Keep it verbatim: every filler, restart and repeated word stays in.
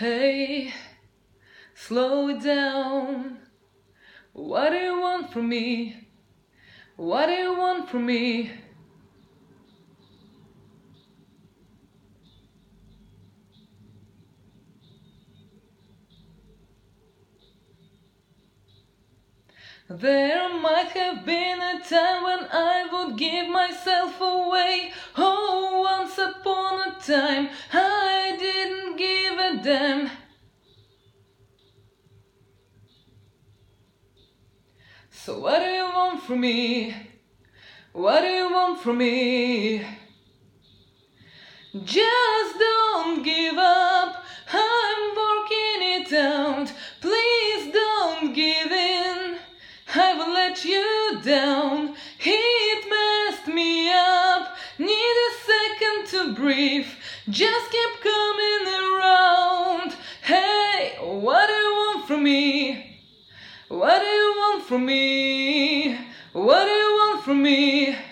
Hey, slow it down. What do you want from me? What do you want from me? There might have been a time when I would give myself away. Oh, once upon a time I didn't give a damn. So what do you want from me? What do you want from me? Just don't give up, I'm working it out. Please don't give in, I will let you down. It messed me up, need a second to breathe. Just keep coming around. Hey, what do you want from me? What do you want from me? What do you want from me?